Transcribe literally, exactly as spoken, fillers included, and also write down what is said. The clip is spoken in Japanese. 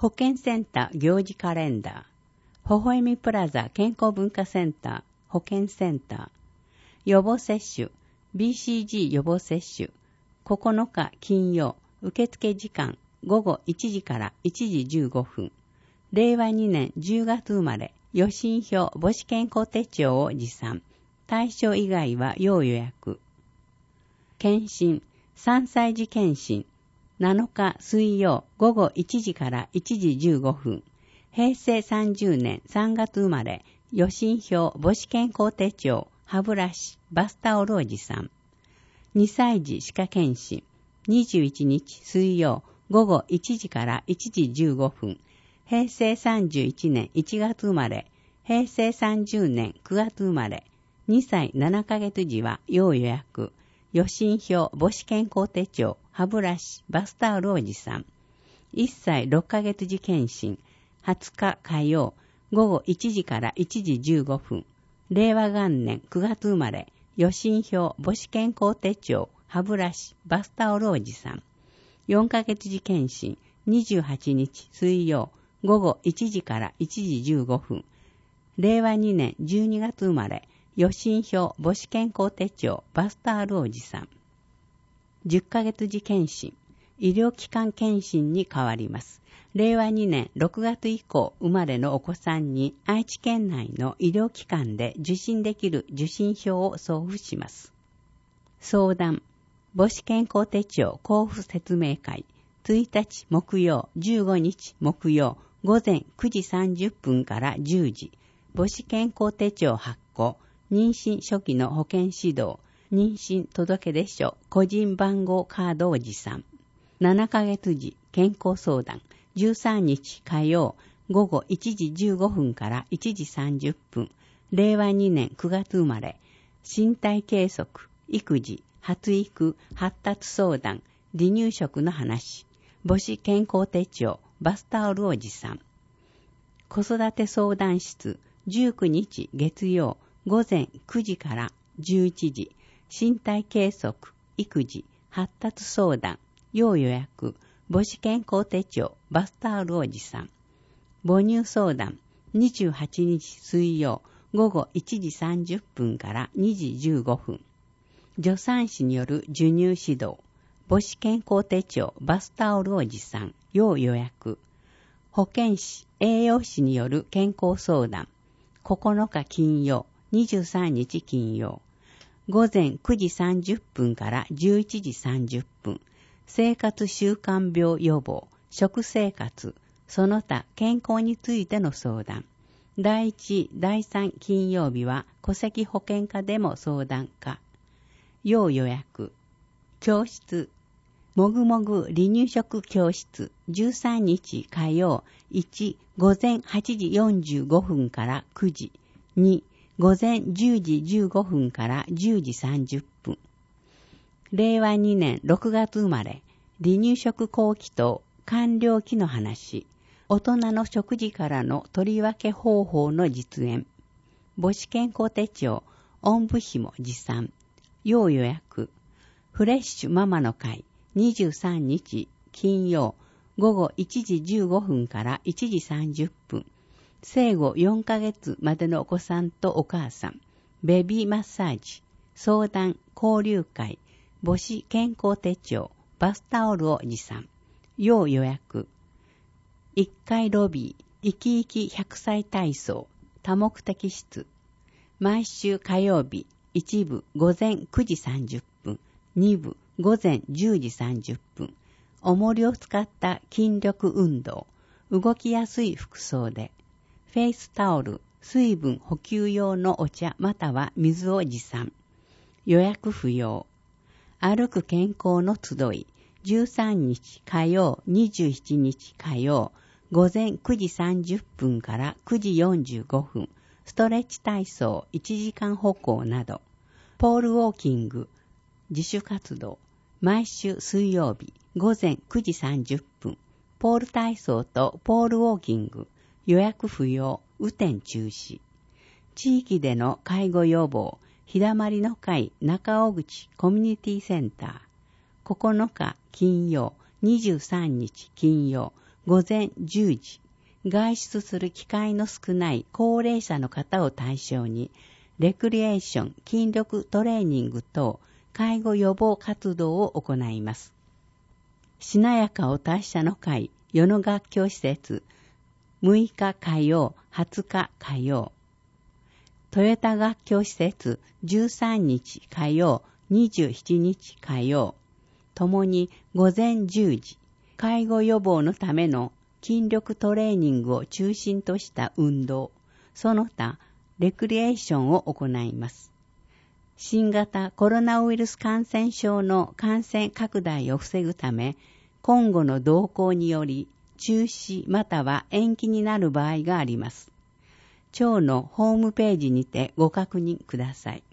保健センター行事カレンダー、微笑みプラザ健康文化センター、保健センター、予防接種、ビーシージー 予防接種、ここのか金曜、受付時間午後いちじからいちじじゅうごふん、れいわにねんじゅうがつ生まれ、予診票母子健康手帳を持参、対象以外は要予約。検診、さんさい児検診、なのか水曜午後いちじからいちじじゅうごふん、へいせいさんじゅうねんさんがつ生まれ、予診票母子健康手帳、歯ブラシ、バスタオルを持参。にさい児歯科検診、にじゅういちにち水曜午後いちじからいちじじゅうごふん、へいせいさんじゅういちねんいちがつ生まれ、へいせいさんじゅうねんくがつ生まれ、にさいななかげつ児は要予約。予診票母子健康手帳、歯ブラシ、バスタオルを持参。いっさいろっかげつ児検診、はつか火曜午後いちじからいちじじゅうごふん、れいわがんねんくがつ生まれ、予診票母子健康手帳、歯ブラシ、バスタオルを持参。よんかげつ児検診、にじゅうはちにち水曜午後いちじからいちじじゅうごふん、れいわにねんじゅうにがつ生まれ、予診票母子健康手帳、バスタオルを持参。じゅっかげつ児検診、医療機関検診に変わります。れいわにねんろくがつ以降生まれのお子さんに愛知県内の医療機関で受診できる受診票を送付します。相談、母子健康手帳交付説明会、ついたち木曜、じゅうごにち木曜、午前くじさんじゅっぷんからじゅうじ、母子健康手帳発行、妊娠初期の保健指導、妊娠届出書、個人番号カードを持参。ななかげつ児健康相談、じゅうさんにち火曜、午後いちじじゅうごふんからいちじさんじゅっぷん、れいわにねんくがつ生まれ、身体計測、育児、発育、発達相談、離乳食の話、母子健康手帳、バスタオルを持参。子育て相談室、じゅうくにち月曜、午前くじからじゅういちじ、身体計測、育児、発達相談、要予約、母子健康手帳、バスタオルを持参。母乳相談、にじゅうはちにち水曜、午後いちじさんじゅっぷんからにじじゅうごふん。助産師による授乳指導、母子健康手帳、バスタオルを持参、要予約。保健師、栄養士による健康相談、ここのか金曜、にじゅうさんにち金曜、午前くじさんじゅっぷんからじゅういちじさんじゅっぷん、生活習慣病予防、食生活、その他健康についての相談。だいいち、だいさん金曜日は戸籍保険課でも相談可。要予約。教室。もぐもぐ離乳食教室、じゅうさんにち火曜、いち、午前はちじよんじゅうごふんからくじ、に、午前じゅうじじゅうごふんからじゅうじさんじゅっぷん。れいわにねんろくがつ生まれ、離乳食後期と完了期の話、大人の食事からの取り分け方法の実演、母子健康手帳、おんぶひも持参、要予約、フレッシュママの会、にじゅうさんにち金曜、午後いちじじゅうごふんからいちじさんじゅっぷん、生後よんかげつまでのお子さんとお母さん、ベビーマッサージ、相談、交流会、母子健康手帳、バスタオルを持参、要予約。いっかいロビー、生き生きひゃくさい体操、多目的室。毎週火曜日、一部午前くじさんじゅっぷん、二部午前じゅうじさんじゅっぷん。重りを使った筋力運動、動きやすい服装で。フェイスタオル、水分補給用のお茶または水を持参。予約不要。歩く健康の集い、じゅうさんにち火曜、にじゅうしちにち火曜、午前くじさんじゅっぷんからくじよんじゅうごふん、ストレッチ体操いちじかん歩行など、ポールウォーキング、自主活動、毎週水曜日、午前くじさんじゅっぷん、ポール体操とポールウォーキング、予約不要、雨天中止。地域での介護予防、ひだまりの会中尾口コミュニティセンター。ここのか金曜、にじゅうさんにち金曜、 午前じゅうじ、外出する機会の少ない高齢者の方を対象に、レクリエーション、筋力トレーニング等、介護予防活動を行います。しなやかお達者の会、与野学教施設、むいか火曜、はつか火曜。トヨタ学教施設、じゅうさんにち火曜、にじゅうしちにち火曜。ともに午前じゅうじ、介護予防のための筋力トレーニングを中心とした運動、その他、レクリエーションを行います。新型コロナウイルス感染症の感染拡大を防ぐため、今後の動向により中止または延期になる場合があります。庁のホームページにてご確認ください。